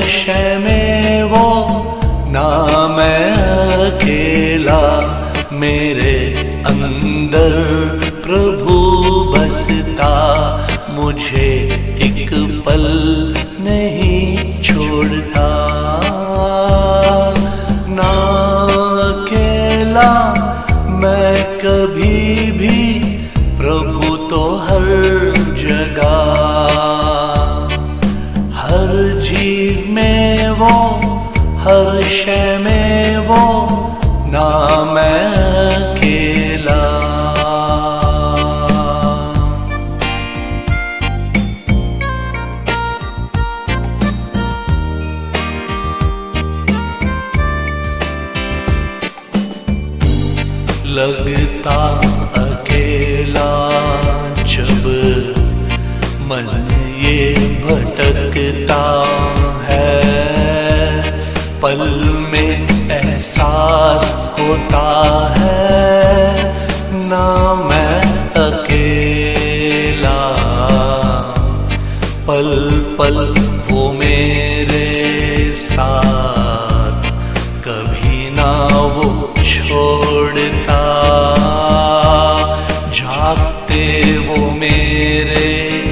शय में वो, ना मैं अकेला। मेरे अंदर प्रभु बसता, मुझे एक पल नहीं छोड़ता। ना अकेला मैं कभी भी, प्रभु तो हर जगह। हर जीव में वो, हर शय में वो, ना मैं अकेला। लगता अकेला जब मन ये भटकता है, पल में एहसास होता है, ना मैं अकेला। पल पल वो मेरे साथ, कभी ना वो छोड़ता। जागते वो मेरे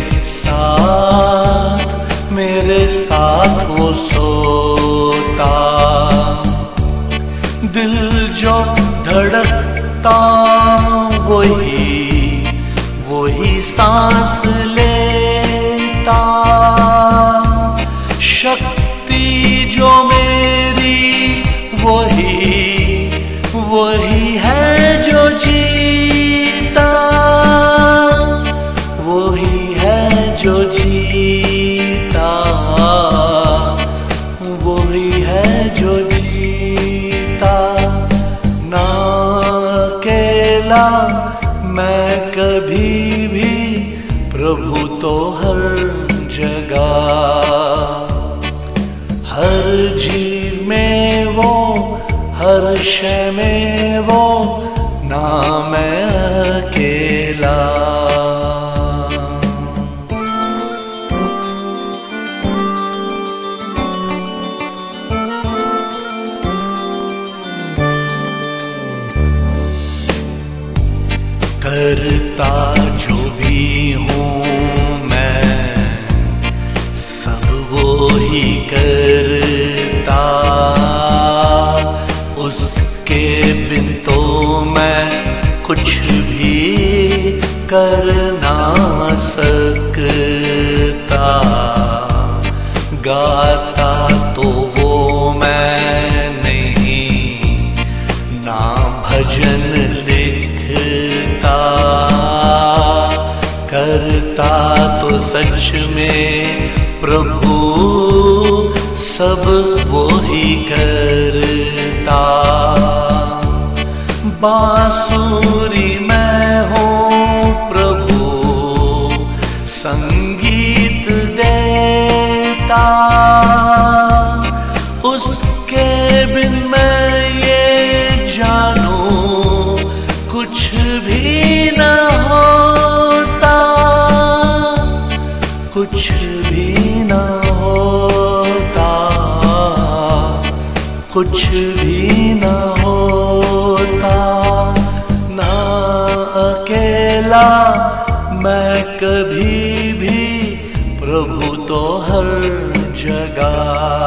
साथ वो सोता। दिल जो धड़कता वही सांस लेता। शक्ति जो मेरी वही है जो जीता, वही है जो जीता, वही है जो जीता। ना अकेला मैं कभी भी, प्रभु तो हर जगह। हर जीव में वो, हर शय में वो, ना मैं अकेला। करता जो भी हूँ मैं, सब वो ही करता। उसके बिन तो मैं कुछ भी कर ना सकता। गाता तो वो मैं नहीं, ना भजन लिखता। करता तो सच में प्रभु सब वो ही करता। बांसुरी मैं हूँ प्रभु, संगीत देता। उसके बिन मैं ये जानूं, कुछ भी न होता, कुछ भी न होता, कुछ भी न होता। ना अकेला मैं कभी भी, प्रभु तो हर जगह।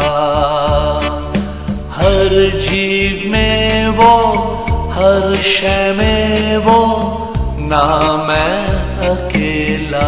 हर जीव में वो, हर शय में वो, ना मैं अकेला।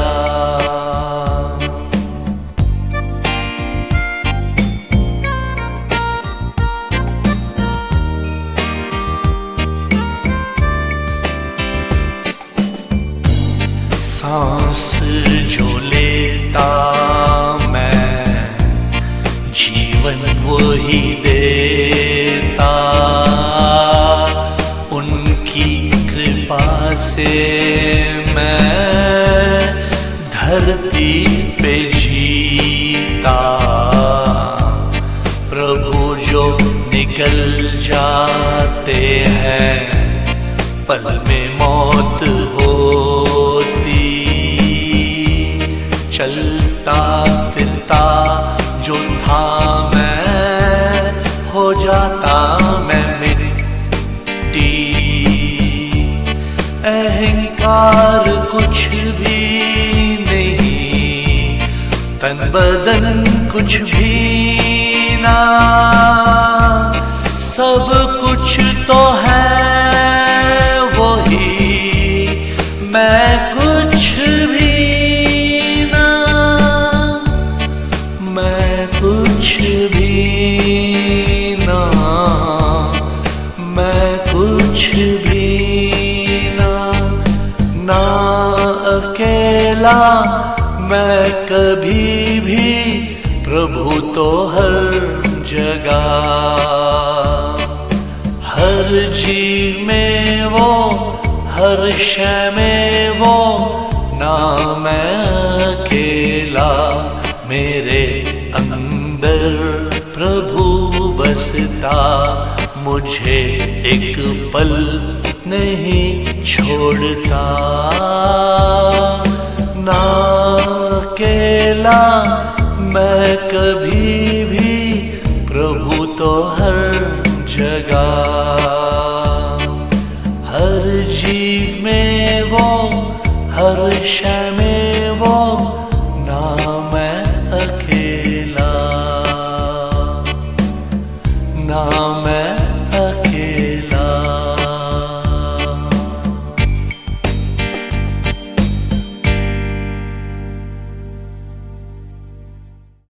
सांस जो लेता मैं, जीवन वो ही देता। उनकी कृपा से मैं धरती पे जीता। प्रभु जो निकल जाते हैं, पल में मौत होती। चलता फिरता जो था और कुछ भी नहीं, तन बदन कुछ भी ना, सब कुछ तो है वही, मैं कुछ भी ना, मैं कुछ भी ना, मैं कुछ भी ना, ना अकेला मैं कभी भी, प्रभु तो हर जगह, हर जीव में वो, हर शय में वो, ना मैं अकेला, मेरे अंदर प्रभु बसता, मुझे एक पल नहीं छोड़ता, ना अकेला मैं कभी भी, प्रभु तो हर जगह, हर जीव में वो, हर शय में